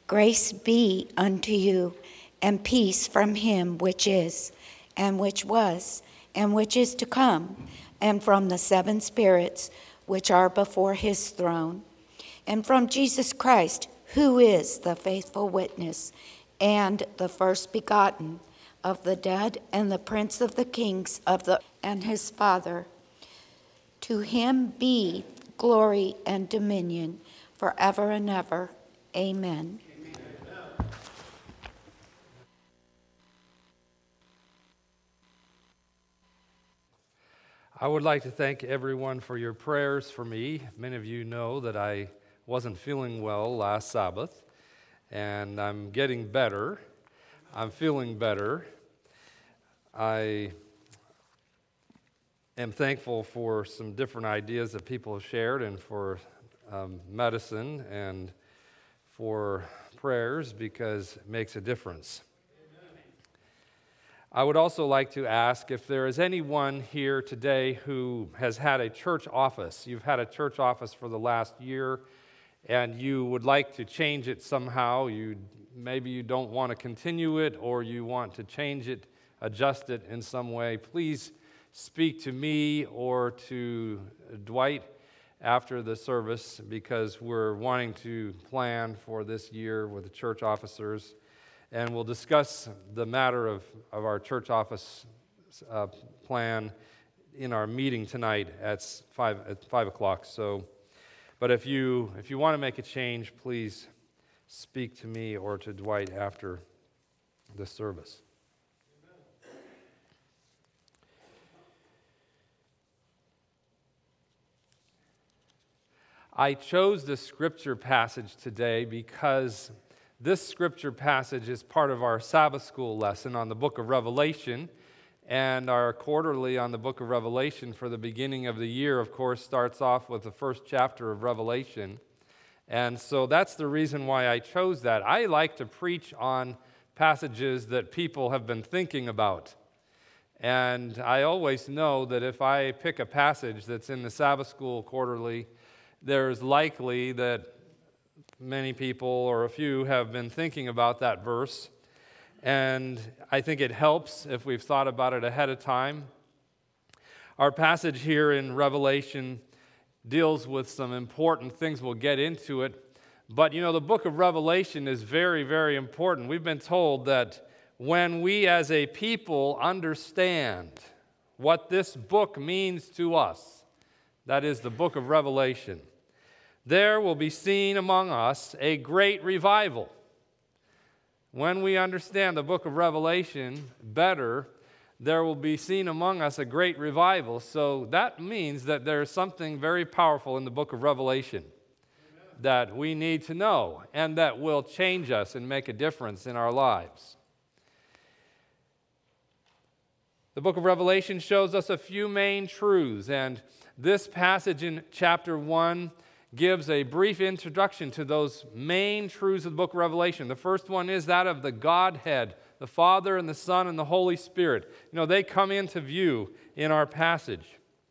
Grace be unto you, and peace from him which is, and which was, and which is to come, and from the seven spirits which are before his throne, and from Jesus Christ, who is the faithful witness, and the first begotten of the dead, and the prince of the kings and his Father. To him be glory and dominion forever and ever. Amen. I would like to thank everyone for your prayers for me. Many of you know that I wasn't feeling well last Sabbath, and I'm getting better. I'm feeling better. I am thankful for some different ideas that people have shared, and for medicine, and for prayers, because it makes a difference. I would also like to ask if there is anyone here today who has had a church office. You've had a church office for the last year, and you would like to change it somehow. Maybe you don't want to continue it, or you want to change it, adjust it in some way. Please speak to me or to Dwight after the service, because we're wanting to plan for this year with the church officers. And we'll discuss the matter of our church office plan in our meeting tonight at 5 o'clock. So, but if you want to make a change, please speak to me or to Dwight after the service. I chose the scripture passage today because this scripture passage is part of our Sabbath school lesson on the book of Revelation, and our quarterly on the book of Revelation for the beginning of the year, of course, starts off with the first chapter of Revelation. And so that's the reason why I chose that. I like to preach on passages that people have been thinking about. And I always know that if I pick a passage that's in the Sabbath school quarterly, there's likely that many people, or a few, have been thinking about that verse, and I think it helps if we've thought about it ahead of time. Our passage here in Revelation deals with some important things. We'll get into it, but the book of Revelation is very, very important. We've been told that when we as a people understand what this book means to us, that is the book of Revelation, there will be seen among us a great revival. When we understand the book of Revelation better, there will be seen among us a great revival. So that means that there's something very powerful in the book of Revelation that we need to know, and that will change us and make a difference in our lives. The book of Revelation shows us a few main truths, and this passage in chapter 1 gives a brief introduction to those main truths of the book of Revelation. The first one is that of the Godhead, the Father and the Son and the Holy Spirit. They come into view in our passage.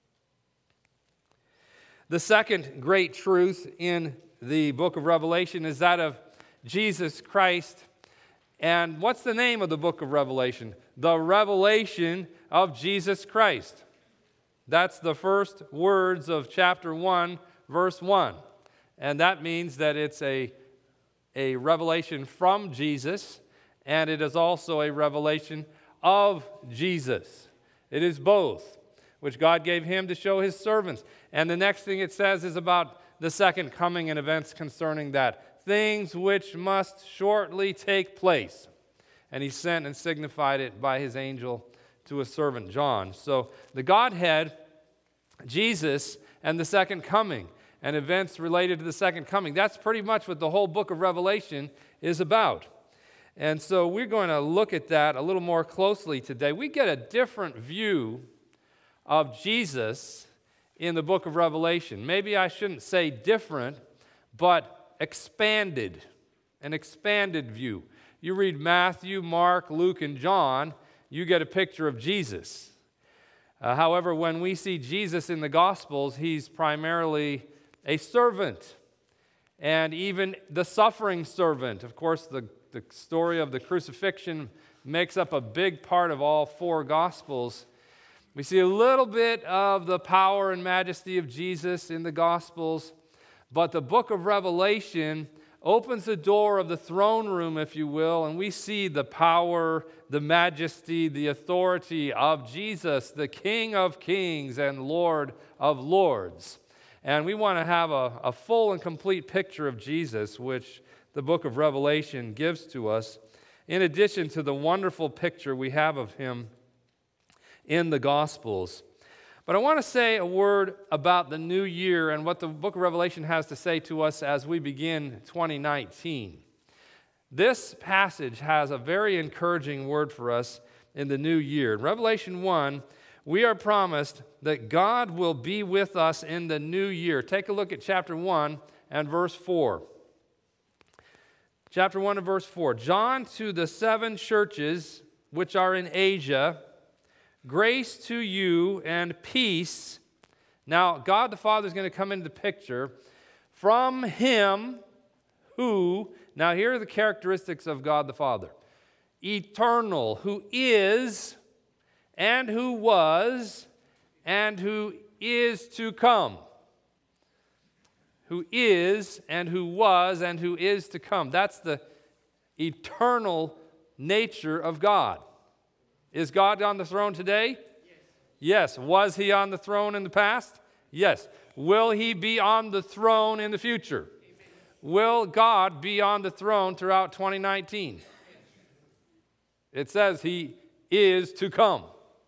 The second great truth in the book of Revelation is that of Jesus Christ. And what's the name of the book of Revelation? The revelation of Jesus Christ. That's the first words of chapter 1, verse 1. And that means that it's a revelation from Jesus, and it is also a revelation of Jesus. It is both, which God gave him to show his servants. And the next thing it says is about the second coming and events concerning that. Things which must shortly take place. And he sent and signified it by his angel to his servant John. So the Godhead, Jesus, and the second coming, and events related to the second coming. That's pretty much what the whole book of Revelation is about. And so we're going to look at that a little more closely today. We get a different view of Jesus in the book of Revelation. Maybe I shouldn't say different, but expanded, an expanded view. You read Matthew, Mark, Luke, and John, you get a picture of Jesus. However, when we see Jesus in the Gospels, he's primarily a servant. and even the suffering servant. Of course, the story of the crucifixion makes up a big part of all four Gospels. We see a little bit of the power and majesty of Jesus in the Gospels, but the book of Revelation opens the door of the throne room, if you will, and we see the power, the majesty, the authority of Jesus, the King of kings and Lord of lords. And we want to have a full and complete picture of Jesus, which the book of Revelation gives to us, in addition to the wonderful picture we have of him in the Gospels. But I want to say a word about the new year and what the book of Revelation has to say to us as we begin 2019. This passage has a very encouraging word for us in the new year. In Revelation 1, we are promised that God will be with us in the new year. Take a look at chapter 1 and verse 4. Chapter 1 and verse 4. John, to the 7 churches which are in Asia, grace to you and peace. Now, God the Father is going to come into the picture. From him who, now here are the characteristics of God the Father. Eternal, who is, and who was, and who is to come. Who is, and who was, and who is to come. That's the eternal nature of God. Is God on the throne today? Yes. Was he on the throne in the past? Yes. Will he be on the throne in the future? Will God be on the throne throughout 2019? It says he is to come.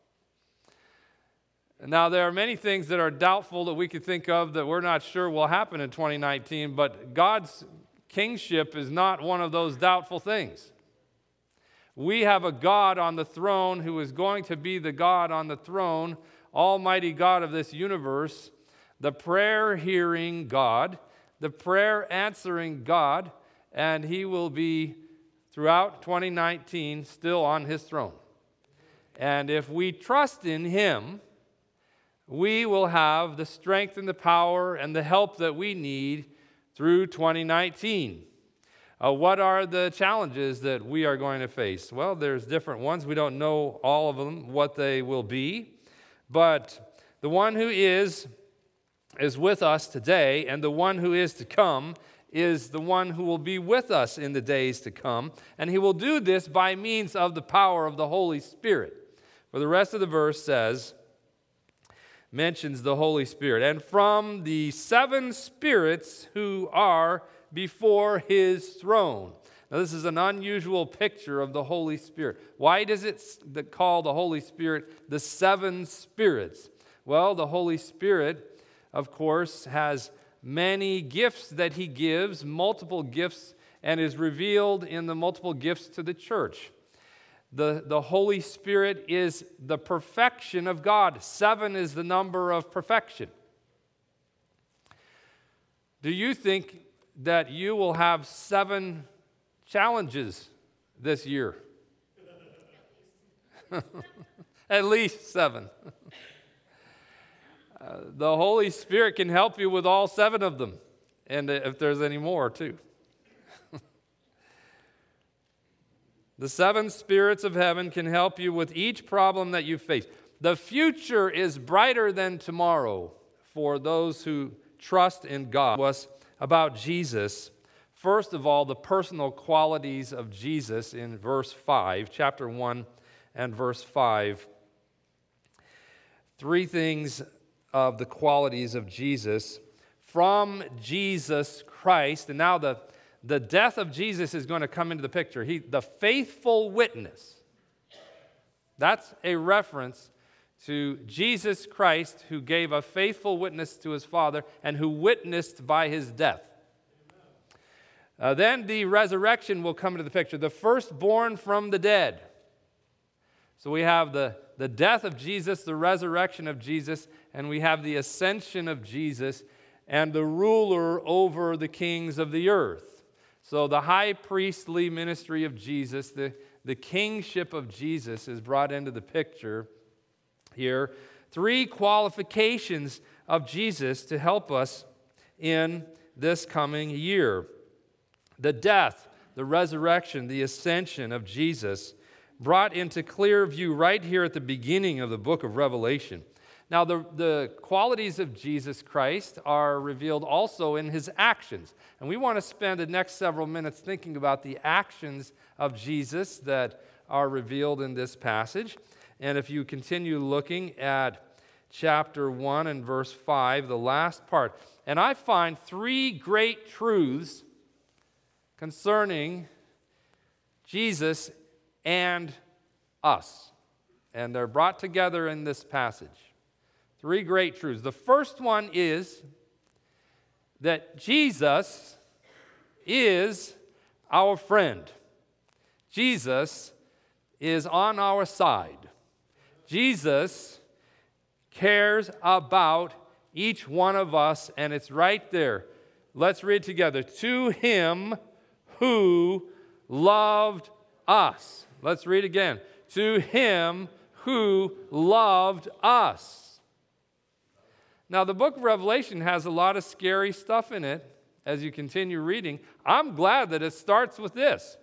Now, there are many things that are doubtful that we could think of that we're not sure will happen in 2019, but God's kingship is not one of those doubtful things. We have a God on the throne who is going to be the God on the throne, Almighty God of this universe, the prayer-hearing God, the prayer-answering God, and he will be, throughout 2019, still on his throne. And if we trust in him, we will have the strength and the power and the help that we need through 2019. What are the challenges that we are going to face? Well, there's different ones. We don't know all of them, what they will be. But the one who is with us today, and the one who is to come is the one who will be with us in the days to come. And he will do this by means of the power of the Holy Spirit. For the rest of the verse mentions the Holy Spirit. And from the 7 spirits who are before his throne. Now, this is an unusual picture of the Holy Spirit. Why does it call the Holy Spirit the 7 spirits? Well, the Holy Spirit, of course, has many gifts that he gives, multiple gifts, and is revealed in the multiple gifts to the church. The Holy Spirit is the perfection of God. 7 is the number of perfection. Do you think that you will have 7 challenges this year? At least 7. The Holy Spirit can help you with all 7 of them, and if there's any more, too. The 7 spirits of heaven can help you with each problem that you face. The future is brighter than tomorrow for those who trust in God. Was about Jesus. First of all, the personal qualities of Jesus in verse 5, chapter 1 and verse 5. 3 things of the qualities of Jesus from Jesus Christ. And now the death of Jesus is going to come into the picture. The faithful witness. That's a reference to Jesus Christ, who gave a faithful witness to his Father and who witnessed by his death. Then the resurrection will come into the picture. The firstborn from the dead. So we have the death of Jesus, the resurrection of Jesus, and we have the ascension of Jesus and the ruler over the kings of the earth. So the high priestly ministry of Jesus, the kingship of Jesus is brought into the picture here. 3 qualifications of Jesus to help us in this coming year. The death, the resurrection, the ascension of Jesus brought into clear view right here at the beginning of the book of Revelation. Now, the qualities of Jesus Christ are revealed also in his actions. And we want to spend the next several minutes thinking about the actions of Jesus that are revealed in this passage. And if you continue looking at chapter 1 and verse 5, the last part, and I find three great truths concerning Jesus and us. And they're brought together in this passage. Three great truths. The first one is that Jesus is our friend. Jesus is on our side. Jesus cares about each one of us, and it's right there. Let's read together. To him who loved us. Let's read again. To him who loved us. Now, the book of Revelation has a lot of scary stuff in it as you continue reading. I'm glad that it starts with this.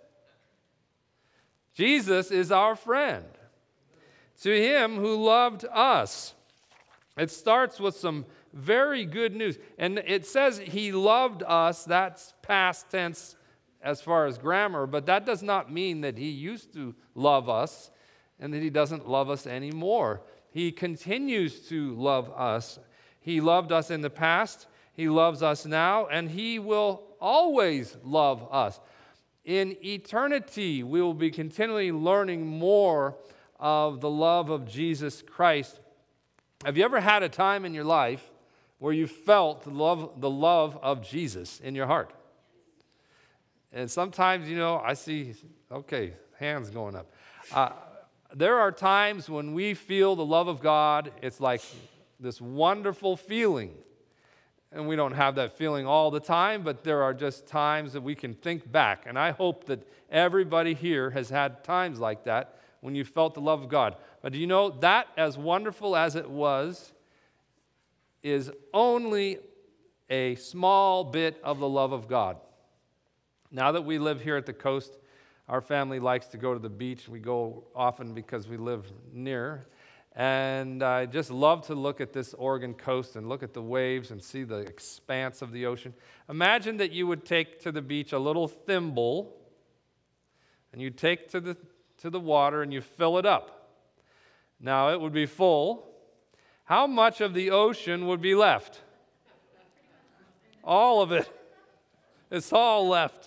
Jesus is our friend. To him who loved us. It starts with some very good news. And it says he loved us. That's past tense as far as grammar, but that does not mean that he used to love us and that he doesn't love us anymore. He continues to love us. He loved us in the past, he loves us now, and he will always love us. In eternity, we will be continually learning more of the love of Jesus Christ. Have you ever had a time in your life where you felt the love of Jesus in your heart? And sometimes, I see, okay, hands going up. There are times when we feel the love of God. It's like this wonderful feeling. And we don't have that feeling all the time, but there are just times that we can think back. And I hope that everybody here has had times like that when you felt the love of God. But do you know that, as wonderful as it was, is only a small bit of the love of God. Now that we live here at the coast, our family likes to go to the beach. We go often because we live near. And I just love to look at this Oregon coast and look at the waves and see the expanse of the ocean. Imagine that you would take to the beach a little thimble, and you take to the water and you fill it up. Now it would be full. How much of the ocean would be left? All of it. It's all left.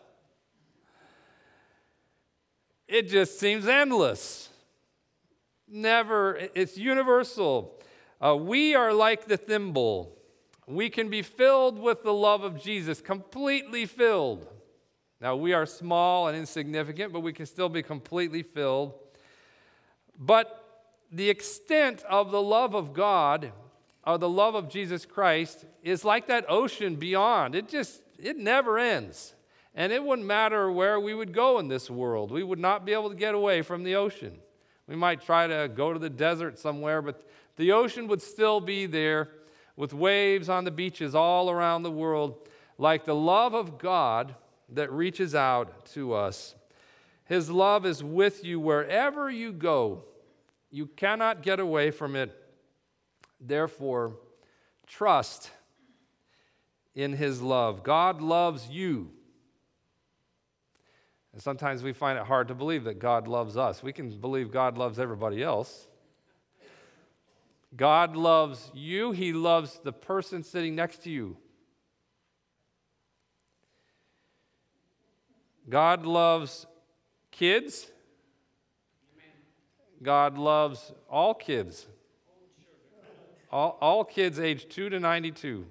It just seems endless. Never, it's universal. We are like the thimble. We can be filled with the love of Jesus, completely filled. Now, we are small and insignificant, but we can still be completely filled. But the extent of the love of God, or the love of Jesus Christ, is like that ocean beyond. It never ends. And it wouldn't matter where we would go in this world. We would not be able to get away from the ocean. We might try to go to the desert somewhere, but the ocean would still be there with waves on the beaches all around the world, like the love of God that reaches out to us. His love is with you wherever you go. You cannot get away from it. Therefore, trust in his love. God loves you. And sometimes we find it hard to believe that God loves us. We can believe God loves everybody else. God loves you. He loves the person sitting next to you. God loves kids. God loves all kids. All kids aged 2 to 92.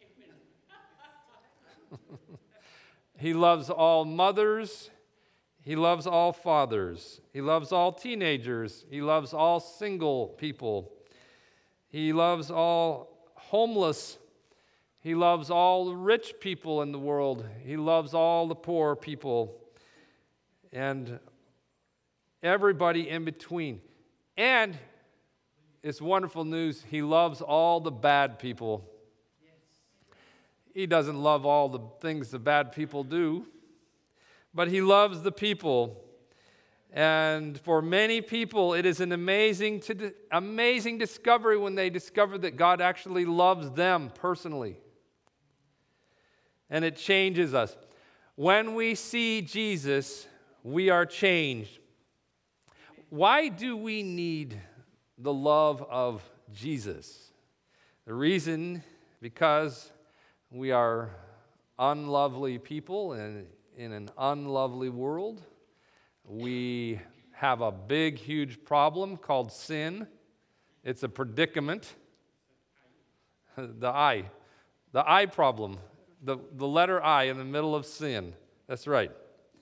He loves all mothers. He loves all fathers. He loves all teenagers. He loves all single people. He loves all homeless. He loves all the rich people in the world. He loves all the poor people and everybody in between. And it's wonderful news. He loves all the bad people. He doesn't love all the things the bad people do, but he loves the people. And for many people, it is an amazing discovery when they discover that God actually loves them personally. And it changes us. When we see Jesus, we are changed. Why do we need the love of Jesus? The reason, because we are unlovely people in an unlovely world. We have a big, huge problem called sin. It's a predicament. The I problem. The letter I in the middle of sin. That's right.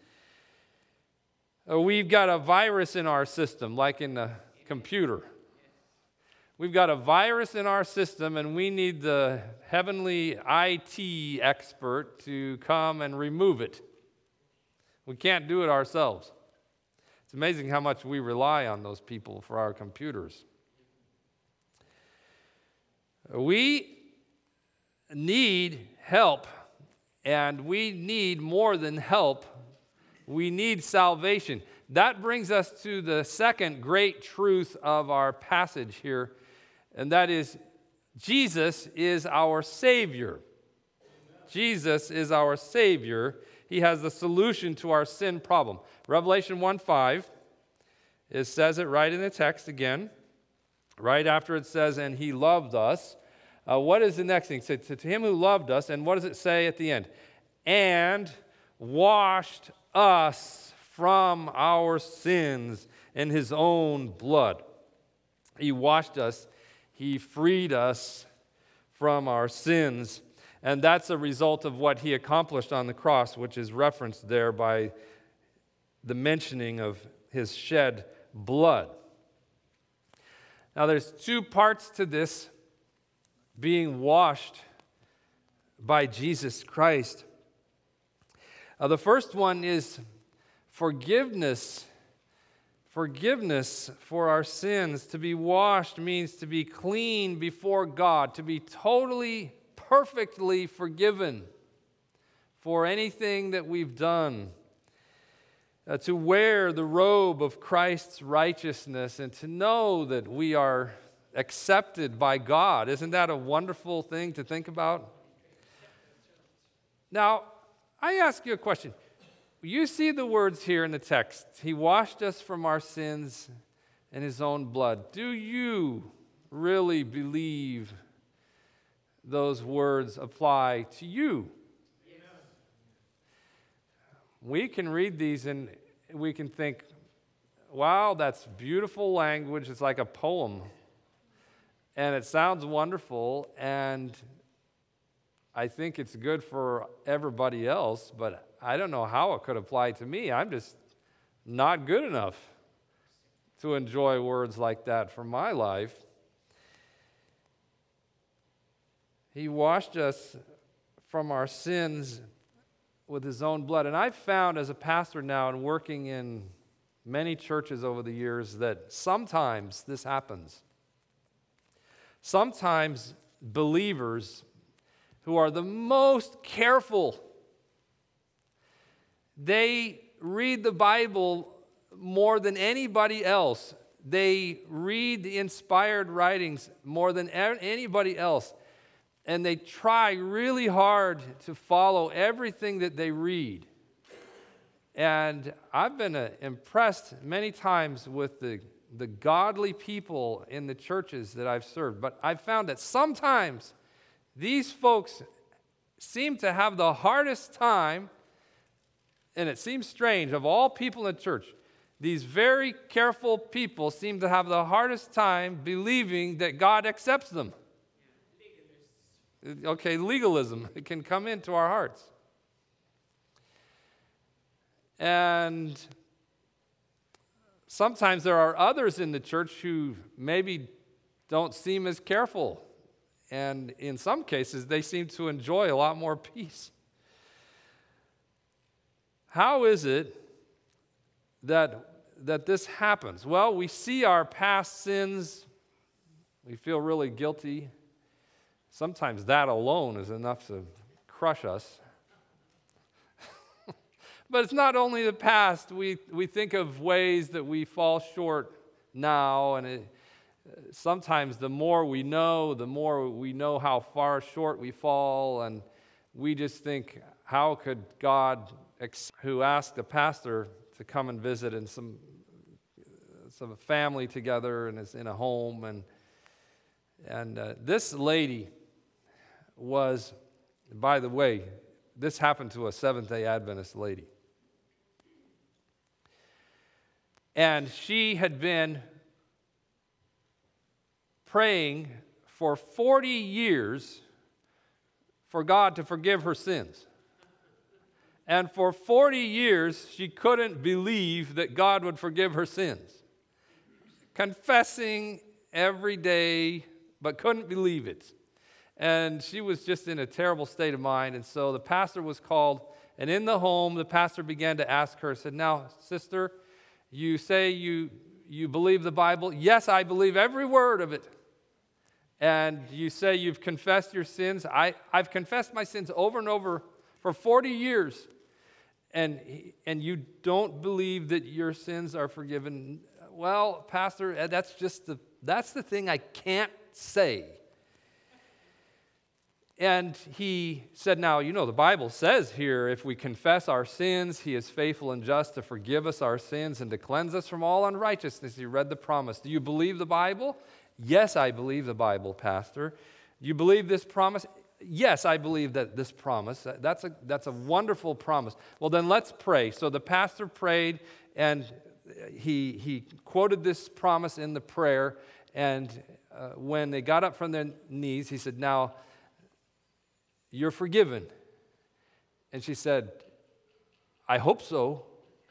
We've got a virus in our system, like in the computer. We've got a virus in our system, and we need the heavenly IT expert to come and remove it. We can't do it ourselves. It's amazing how much we rely on those people for our computers. We need help, and we need more than help. We need salvation. That brings us to the second great truth of our passage here, and that is Jesus is our Savior. Jesus is our Savior. He has the solution to our sin problem. Revelation 1:5, it says it right in the text again, right after it says, and he loved us. What is the next thing? So, to him who loved us, and what does it say at the end? And washed us from our sins in his own blood. He washed us. He freed us from our sins. And that's a result of what he accomplished on the cross, which is referenced there by the mentioning of his shed blood. Now, there's two parts to this being washed by Jesus Christ. The first one is forgiveness. Forgiveness for our sins. To be washed means to be clean before God, to be totally, perfectly forgiven for anything that we've done. To wear the robe of Christ's righteousness and to know that we are accepted by God. Isn't that a wonderful thing to think about? Now, I ask you a question. You see the words here in the text. He washed us from our sins in his own blood. Do you really believe those words apply to you? Yes. We can read these and we can think, wow, that's beautiful language. It's like a poem. And it sounds wonderful, and I think it's good for everybody else, but I don't know how it could apply to me. I'm just not good enough to enjoy words like that for my life. He washed us from our sins with his own blood. And I've found as a pastor now and working in many churches over the years that sometimes this happens. Sometimes believers who are the most careful, they read the Bible more than anybody else. They read the inspired writings more than anybody else. And they try really hard to follow everything that they read. And I've been impressed many times with the godly people in the churches that I've served. But I've found that sometimes these folks seem to have the hardest time, and it seems strange, of all people in the church, these very careful people seem to have the hardest time believing that God accepts them. Okay, legalism, it can come into our hearts. And sometimes there are others in the church who maybe don't seem as careful. And in some cases, they seem to enjoy a lot more peace. How is it that this happens? Well, we see our past sins. We feel really guilty. Sometimes that alone is enough to crush us. But it's not only the past. We think of ways that we fall short now, and sometimes the more we know how far short we fall, and we just think, how could God, who asked a pastor to come and visit and some family together and is in a home, and this lady was, by the way, this happened to a Seventh-day Adventist lady. And she had been praying for 40 years for God to forgive her sins. And for 40 years, she couldn't believe that God would forgive her sins. Confessing every day, but couldn't believe it. And she was just in a terrible state of mind. And so the pastor was called, and in the home, the pastor began to ask her, said, "Now, sister, you say you believe the Bible?" "Yes, I believe every word of it." "And you say you've confessed your sins?" I've confessed my sins over and over for 40 years. And you don't believe that your sins are forgiven?" "Well, pastor, that's the thing I can't say." And he said, "Now, the Bible says here, if we confess our sins, he is faithful and just to forgive us our sins and to cleanse us from all unrighteousness." He read the promise. "Do you believe the Bible?" "Yes, I believe the Bible, pastor." "Do you believe this promise?" "Yes, I believe that this promise. That's a wonderful promise." "Well, then let's pray." So the pastor prayed, and he quoted this promise in the prayer. And when they got up from their knees, he said, "Now, you're forgiven." And she said, "I hope so."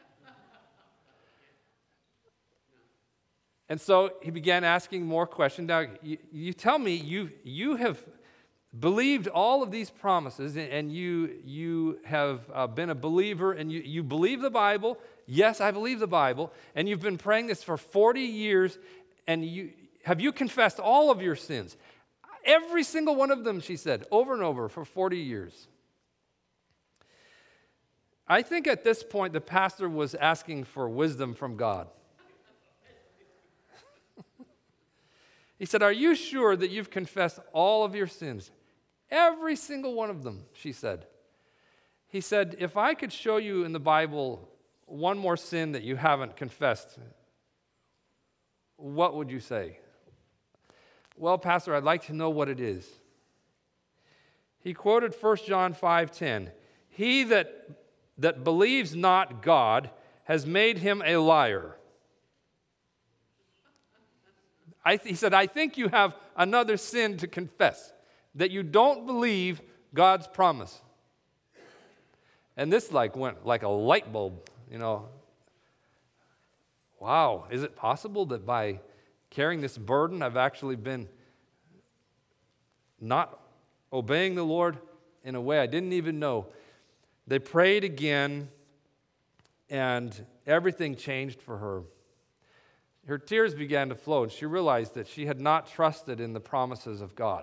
And so he began asking more questions. "Now, you tell me, you have believed all of these promises, and you have been a believer, and you believe the Bible." "Yes, I believe the Bible." "And you've been praying this for 40 years, and have you confessed all of your sins?" "Every single one of them," she said, over and over for 40 years. I think at this point the pastor was asking for wisdom from God. He said, "Are you sure that you've confessed all of your sins?" "Every single one of them," she said. He said, "If I could show you in the Bible one more sin that you haven't confessed, what would you say?" "Well, pastor, I'd like to know what it is." He quoted 1 John 5:10. "He that believes not God has made him a liar." He said, "I think you have another sin to confess, that you don't believe God's promise." And this went like a light bulb, Wow, is it possible that by carrying this burden, I've actually been not obeying the Lord in a way I didn't even know? They prayed again, and everything changed for her. Her tears began to flow, and she realized that she had not trusted in the promises of God.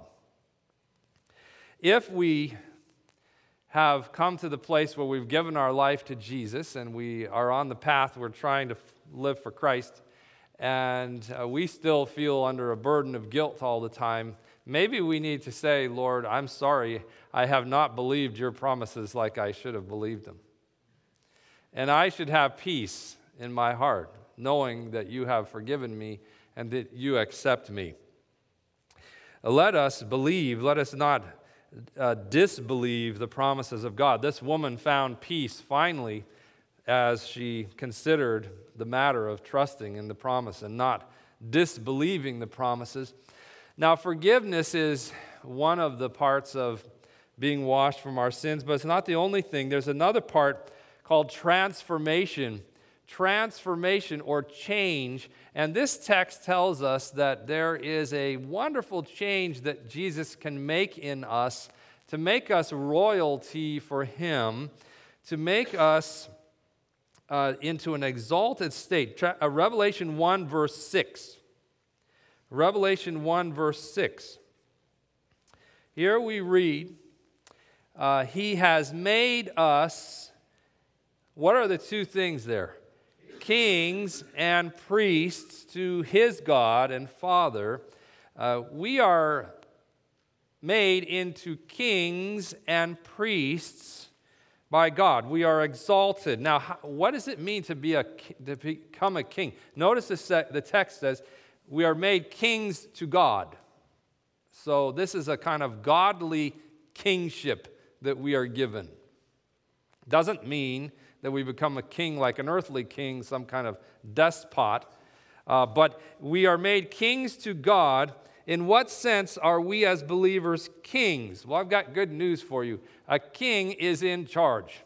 If we have come to the place where we've given our life to Jesus and we are on the path, we're trying to live for Christ, and we still feel under a burden of guilt all the time, maybe we need to say, "Lord, I'm sorry, I have not believed your promises like I should have believed them. And I should have peace in my heart, knowing that you have forgiven me and that you accept me." Let us believe, let us not disbelieve the promises of God. This woman found peace finally as she considered the matter of trusting in the promise and not disbelieving the promises. Now, forgiveness is one of the parts of being washed from our sins, but it's not the only thing. There's another part called transformation. Transformation or change. And this text tells us that there is a wonderful change that Jesus can make in us to make us royalty for Him, to make us into an exalted state. Revelation 1, verse 6. Revelation 1, verse 6. Here we read, He has made us, what are the two things there? Kings and priests to His God and Father. We are made into kings and priests by God. We are exalted. Now, what does it mean to become a king? Notice the text says, we are made kings to God. So this is a kind of godly kingship that we are given. Doesn't mean that we become a king like an earthly king, some kind of despot, but we are made kings to God. In what sense are we as believers kings? Well, I've got good news for you. A king is in charge.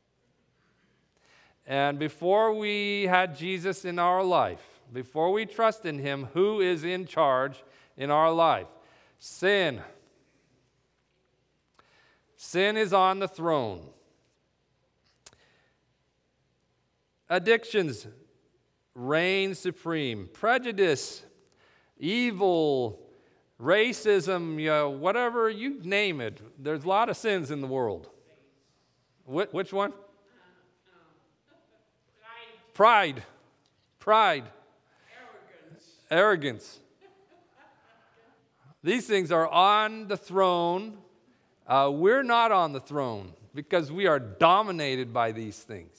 And before we had Jesus in our life, before we trust in Him, who is in charge in our life? Sin. Sin is on the throne. Addictions reign supreme. Prejudice, evil, racism, whatever, you name it. There's a lot of sins in the world. Which one? Pride. Arrogance. These things are on the throne. We're not on the throne because we are dominated by these things.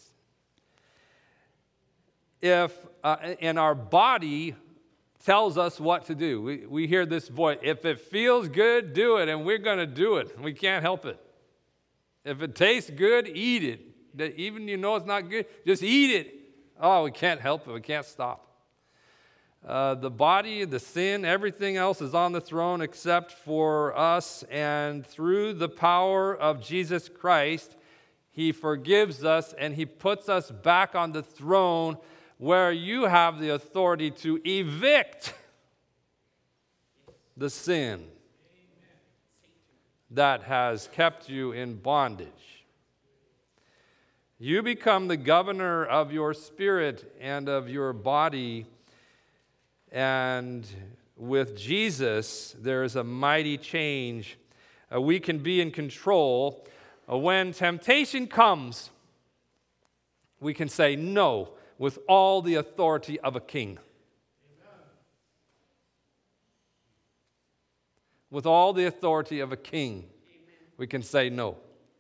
And our body tells us what to do. We hear this voice, if it feels good, do it, and we're going to do it. We can't help it. If it tastes good, eat it. Even you know it's not good, just eat it. Oh, we can't help it. We can't stop. The body, the sin, everything else is on the throne except for us, and through the power of Jesus Christ, He forgives us and He puts us back on the throne where you have the authority to evict the sin that has kept you in bondage. You become the governor of your spirit and of your body, and with Jesus, there is a mighty change. We can be in control. When temptation comes, we can say no with all the authority of a king. Amen. With all the authority of a king, we can say no.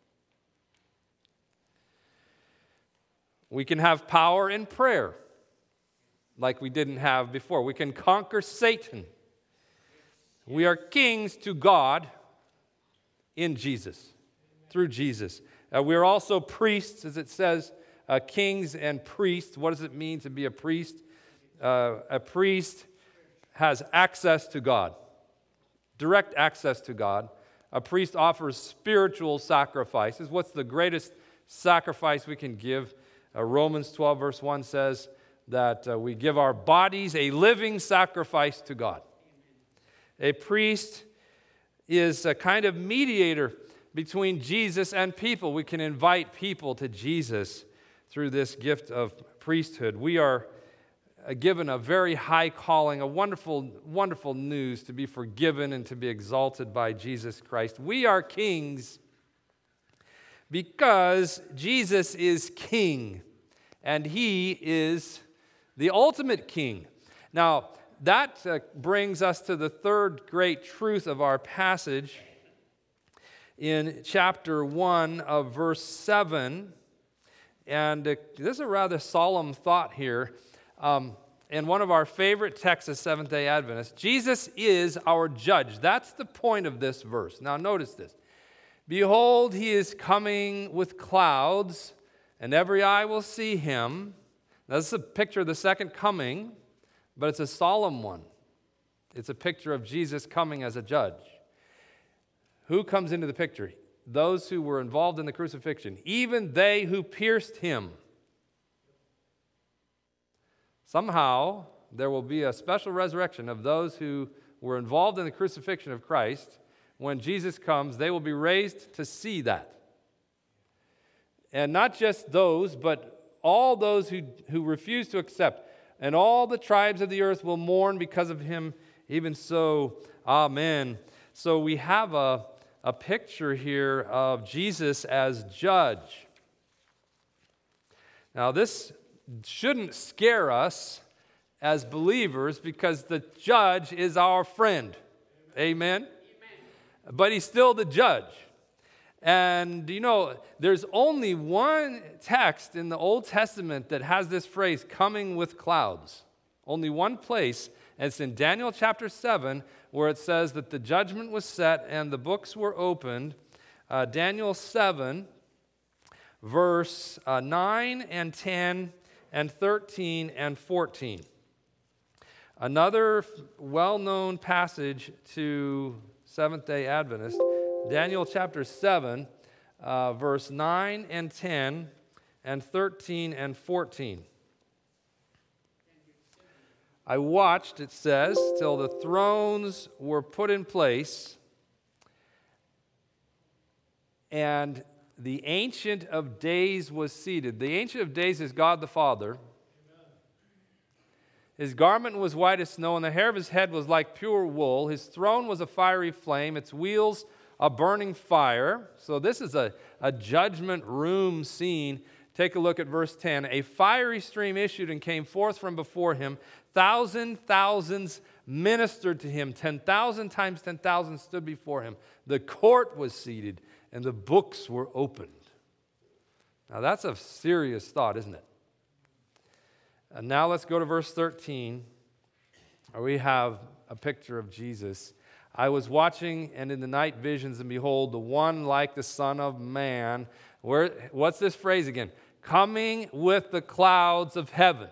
We can have power in prayer like we didn't have before. We can conquer Satan. We are kings to God in Jesus, through Jesus. We are also priests, as it says, kings and priests. What does it mean to be a priest? A priest has access to God, direct access to God. A priest offers spiritual sacrifices. What's the greatest sacrifice we can give? Romans 12, verse 1 says that we give our bodies a living sacrifice to God. A priest is a kind of mediator between Jesus and people. We can invite people to Jesus through this gift of priesthood. We are given a very high calling, a wonderful, wonderful news to be forgiven and to be exalted by Jesus Christ. We are kings because Jesus is king, and He is the ultimate king. Now, that brings us to the third great truth of our passage in chapter 1 of verse 7. And this is a rather solemn thought here. In one of our favorite texts as Seventh-day Adventists, Jesus is our judge. That's the point of this verse. Now notice this. Behold, He is coming with clouds, and every eye will see Him. Now, this is a picture of the second coming, but it's a solemn one. It's a picture of Jesus coming as a judge. Who comes into the picture? Those who were involved in the crucifixion, even they who pierced Him. Somehow, there will be a special resurrection of those who were involved in the crucifixion of Christ. When Jesus comes, they will be raised to see that. And not just those, but all those who refuse to accept. And all the tribes of the earth will mourn because of Him. Even so, amen. So we have a a picture here of Jesus as judge. Now, this shouldn't scare us as believers because the judge is our friend. Amen? But he's still the judge. And there's only one text in the Old Testament that has this phrase, coming with clouds. Only one place, and it's in Daniel chapter 7, where it says that the judgment was set and the books were opened. Daniel 7, verse 9 and 10 and 13 and 14. Another well-known passage to Seventh-day Adventists, Daniel chapter 7, verse 9 and 10 and 13 and 14. I watched, it says, till the thrones were put in place, and the Ancient of Days was seated. The Ancient of Days is God the Father. His garment was white as snow, and the hair of his head was like pure wool. His throne was a fiery flame, its wheels a burning fire. So this is a judgment room scene. Take a look at verse 10. A fiery stream issued and came forth from before him. Thousands ministered to him. 10,000 times 10,000 stood before him. The court was seated, and the books were opened. Now that's a serious thought, isn't it? And now let's go to verse 13, where we have a picture of Jesus. I was watching, and in the night visions, and behold, the one like the Son of Man. What's this phrase again? Coming with the clouds of heaven.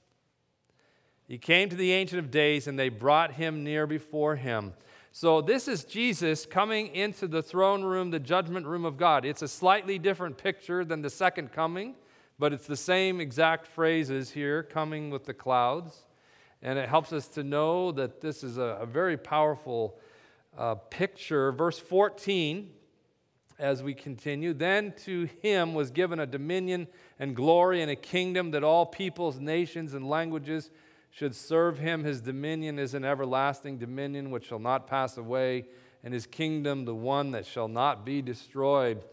He came to the Ancient of Days, and they brought him near before him. So this is Jesus coming into the throne room, the judgment room of God. It's a slightly different picture than the second coming, but it's the same exact phrases here, coming with the clouds. And it helps us to know that this is a very powerful picture. Verse 14, as we continue, then to him was given a dominion and glory and a kingdom that all peoples, nations, and languages should serve him. His dominion is an everlasting dominion which shall not pass away, and his kingdom the one that shall not be destroyed.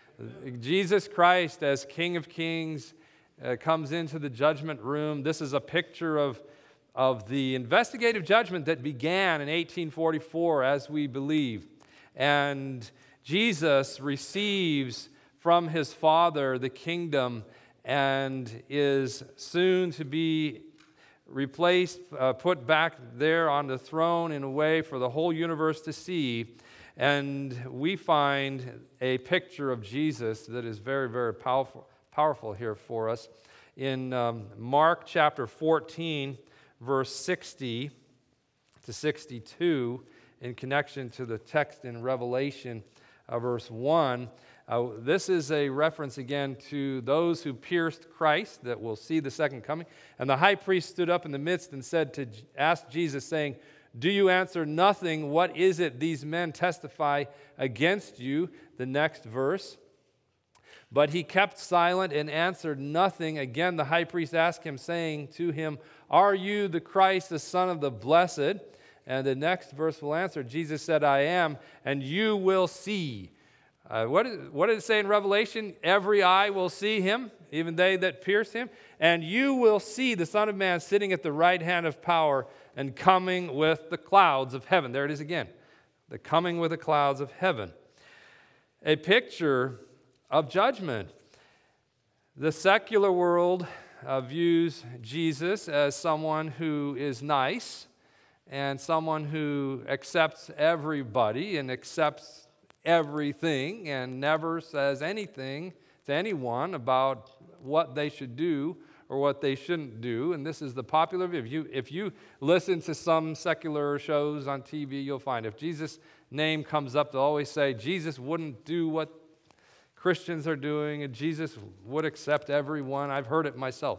Jesus Christ, as King of Kings, comes into the judgment room. This is a picture of the investigative judgment that began in 1844, as we believe. And Jesus receives from his Father the kingdom and is soon to be replaced, put back there on the throne in a way for the whole universe to see. And we find a picture of Jesus that is very, very powerful here for us. In Mark chapter 14, verse 60 to 62, in connection to the text in Revelation, verse 1, this is a reference again to those who pierced Christ that will see the second coming. And the high priest stood up in the midst and asked Jesus, saying, do you answer nothing? What is it these men testify against you? The next verse. But he kept silent and answered nothing. Again, the high priest asked him, saying to him, are you the Christ, the Son of the Blessed? And the next verse will answer, Jesus said, I am, and you will see. What did it say in Revelation? Every eye will see him, even they that pierce him. And you will see the Son of Man sitting at the right hand of power and coming with the clouds of heaven. There it is again. The coming with the clouds of heaven. A picture of judgment. The secular world views Jesus as someone who is nice and someone who accepts everybody and accepts everything and never says anything to anyone about what they should do or what they shouldn't do. And this is the popular view. If you listen to some secular shows on TV, you'll find if Jesus' name comes up, they'll always say Jesus wouldn't do what Christians are doing, and Jesus would accept everyone. I've heard it myself.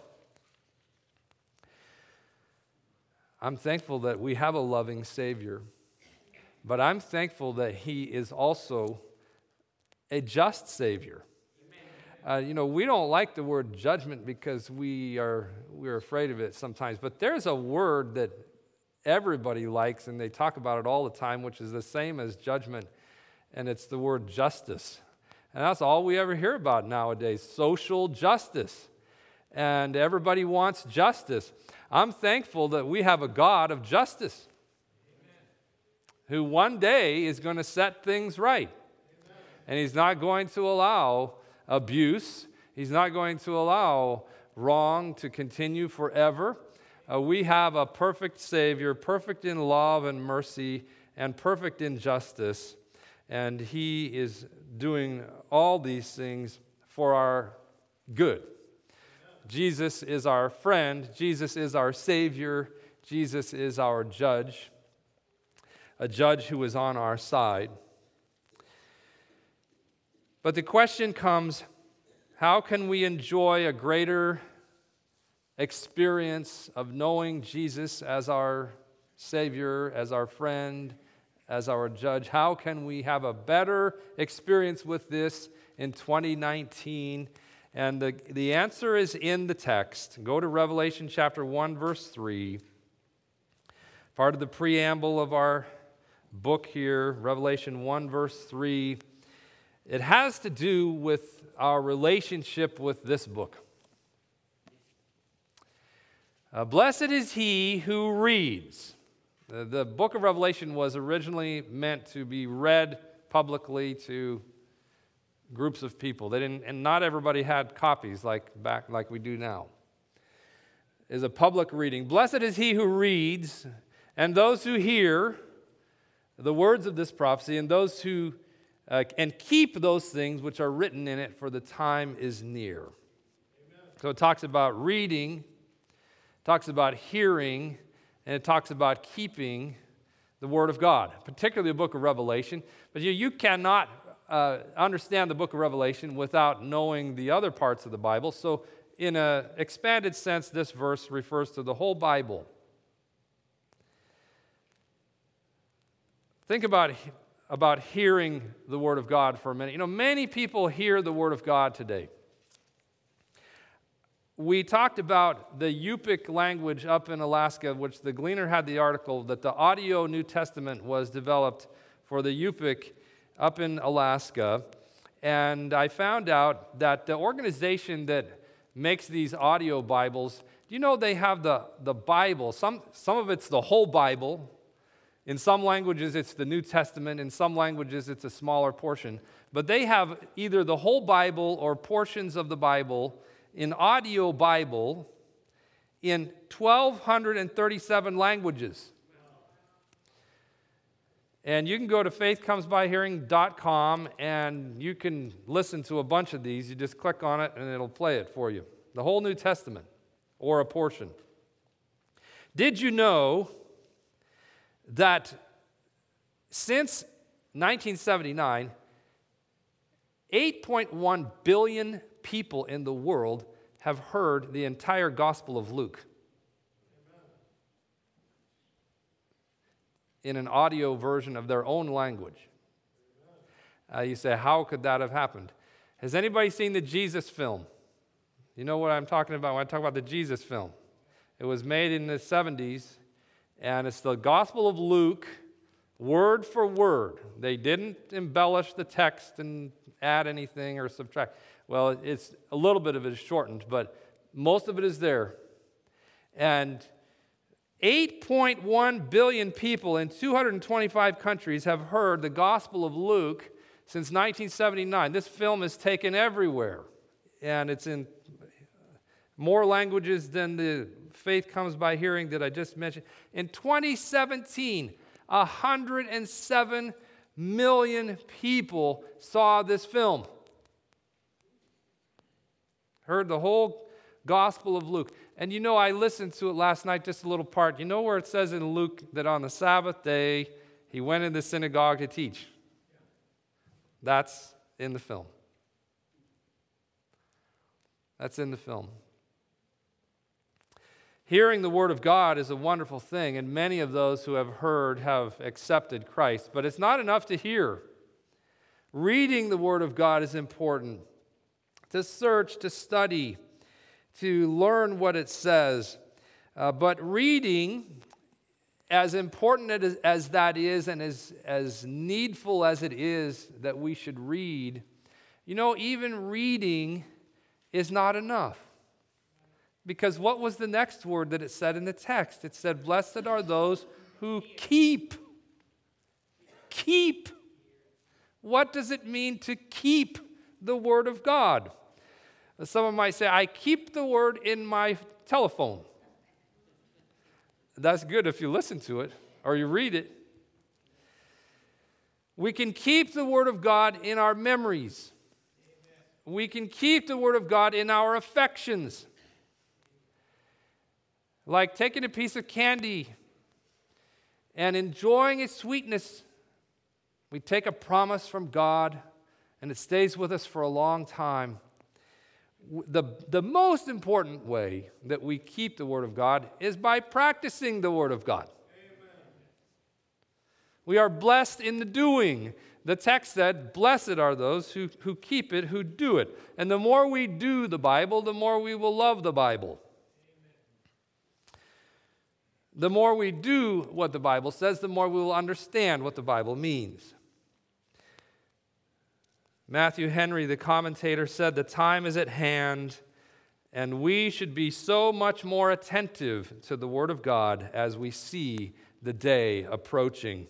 I'm thankful that we have a loving Savior, but I'm thankful that he is also a just Savior. We don't like the word judgment because we're afraid of it sometimes, but there's a word that everybody likes, and they talk about it all the time, which is the same as judgment, and it's the word justice. And that's all we ever hear about nowadays, social justice. And everybody wants justice. I'm thankful that we have a God of justice who one day is going to set things right. And He's not going to allow abuse. He's not going to allow wrong to continue forever. We have a perfect Savior, perfect in love and mercy, and perfect in justice. And He is doing all these things for our good. Jesus is our friend. Jesus is our Savior. Jesus is our judge, a judge who is on our side. But the question comes, how can we enjoy a greater experience of knowing Jesus as our Savior, as our friend, as our judge? How can we have a better experience with this in 2019? And the answer is in the text. Go to Revelation chapter 1, verse 3. Part of the preamble of our book here, Revelation 1, verse 3. It has to do with our relationship with this book. Blessed is he who reads. The book of Revelation was originally meant to be read publicly to groups of people. They didn't, and not everybody had copies like we do now. It's a public reading. Blessed is he who reads, and those who hear the words of this prophecy, and those who and keep those things which are written in it, for the time is near. Amen. So it talks about reading, talks about hearing, and it talks about keeping the Word of God, particularly the book of Revelation. But you cannot understand the book of Revelation without knowing the other parts of the Bible. So in an expanded sense, this verse refers to the whole Bible. Think about hearing the Word of God for a minute. You know, many people hear the Word of God today. We talked about the Yupik language up in Alaska, which the Gleaner had the article that the audio New Testament was developed for the Yupik up in Alaska. And I found out that the organization that makes these audio Bibles, do you know they have the Bible? Some of it's the whole Bible. In some languages, it's the New Testament. In some languages, it's a smaller portion. But they have either the whole Bible or portions of the Bible in audio Bible in 1,237 languages. And you can go to faithcomesbyhearing.com and you can listen to a bunch of these. You just click on it and it'll play it for you. The whole New Testament or a portion. Did you know that since 1979, 8.1 billion people in the world have heard the entire Gospel of Luke in an audio version of their own language? You say, how could that have happened? Has anybody seen the Jesus film? You know what I'm talking about when I talk about the Jesus film. It was made in the 70s, and it's the Gospel of Luke, word for word. They didn't embellish the text and add anything or subtract. Well, it's a little bit of it is shortened, but most of it is there. And 8.1 billion people in 225 countries have heard the Gospel of Luke since 1979. This film is taken everywhere, and it's in more languages than the Faith Comes by Hearing that I just mentioned. In 2017, 107 million people saw this film. Heard the whole Gospel of Luke. And you know, I listened to it last night, just a little part. You know where it says in Luke that on the Sabbath day, he went in the synagogue to teach? That's in the film. That's in the film. Hearing the Word of God is a wonderful thing, and many of those who have heard have accepted Christ. But it's not enough to hear. Reading the Word of God is important. To search, to study, to learn what it says. But reading as important as that is, and as needful as it is that we should read, even reading is not enough. Because what was the next word that it said in the text? It said, blessed are those who keep. Keep. What does it mean to keep the Word of God? Someone might say, I keep the Word in my telephone. That's good if you listen to it or you read it. We can keep the Word of God in our memories. We can keep the Word of God in our affections. Like taking a piece of candy and enjoying its sweetness. We take a promise from God and it stays with us for a long time. The most important way that we keep the Word of God is by practicing the Word of God. Amen. We are blessed in the doing. The text said, blessed are those who keep it, who do it. And the more we do the Bible, the more we will love the Bible. The more we do what the Bible says, the more we will understand what the Bible means. Matthew Henry, the commentator, said, the time is at hand, and we should be so much more attentive to the Word of God as we see the day approaching.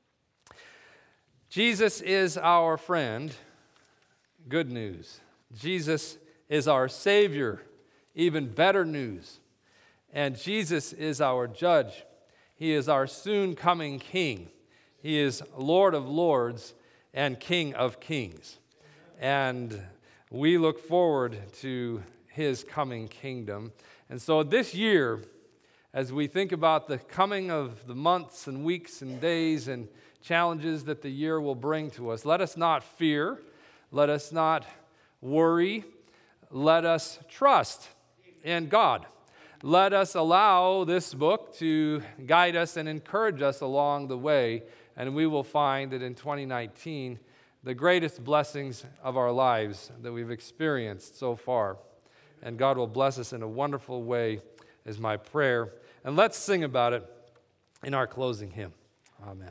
Jesus is our friend. Good news. Jesus is our Savior. Even better news. And Jesus is our judge. He is our soon-coming King. He is Lord of lords and King of kings. And we look forward to His coming kingdom. And so this year, as we think about the coming of the months and weeks and days and challenges that the year will bring to us, let us not fear. Let us not worry. Let us trust in God. Let us allow this book to guide us and encourage us along the way, and we will find that in 2019, the greatest blessings of our lives that we've experienced so far. And God will bless us in a wonderful way is my prayer. And let's sing about it in our closing hymn. Amen.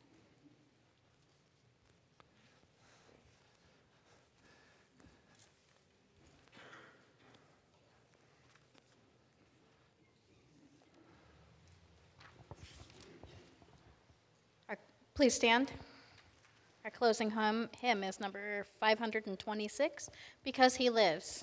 Please stand. Our closing hymn is number 526, Because He Lives.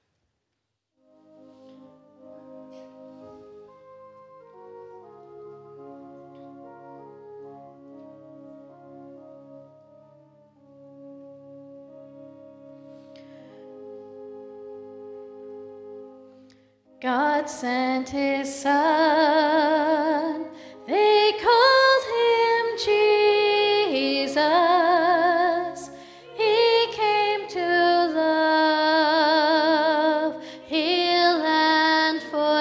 God sent His Son, they called Him Jesus. He came to love, heal, and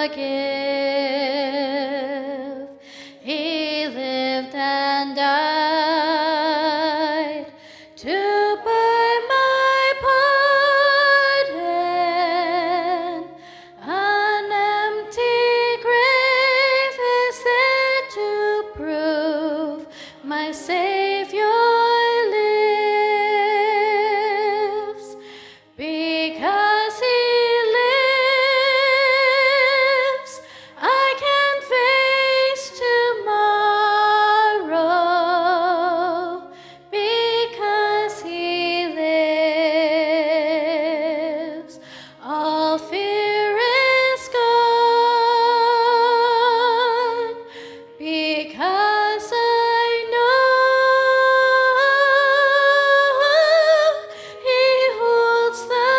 forgive. He lived and died to buy my pardon. An empty grave is there to prove my Savior lives. Because He lives, I can face tomorrow. Because He lives, all fear is gone. Because I know He holds the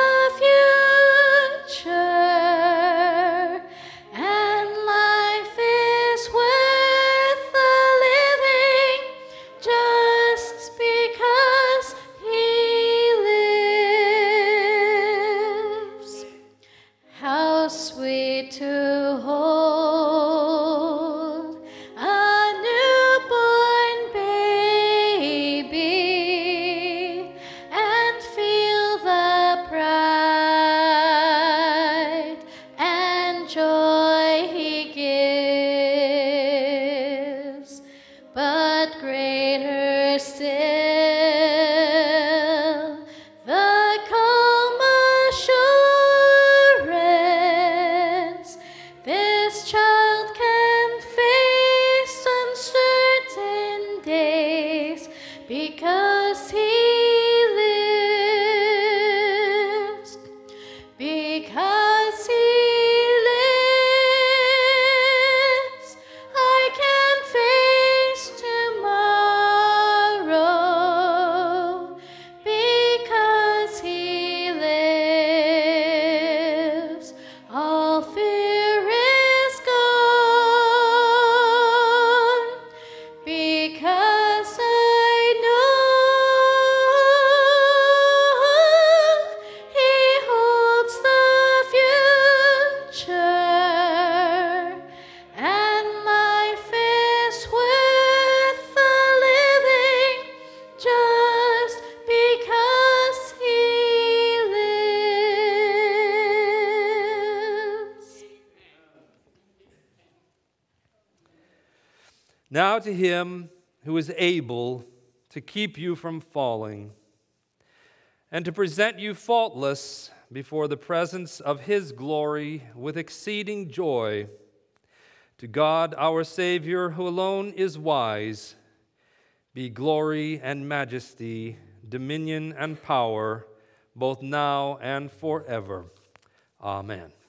future, and life is worth the living just because He lives. How sweet to hold a newborn baby and feel the pride and joy he gives. Now to him who is able to keep you from falling and to present you faultless before the presence of his glory with exceeding joy, to God our Savior, who alone is wise, be glory and majesty, dominion and power, both now and forever. Amen.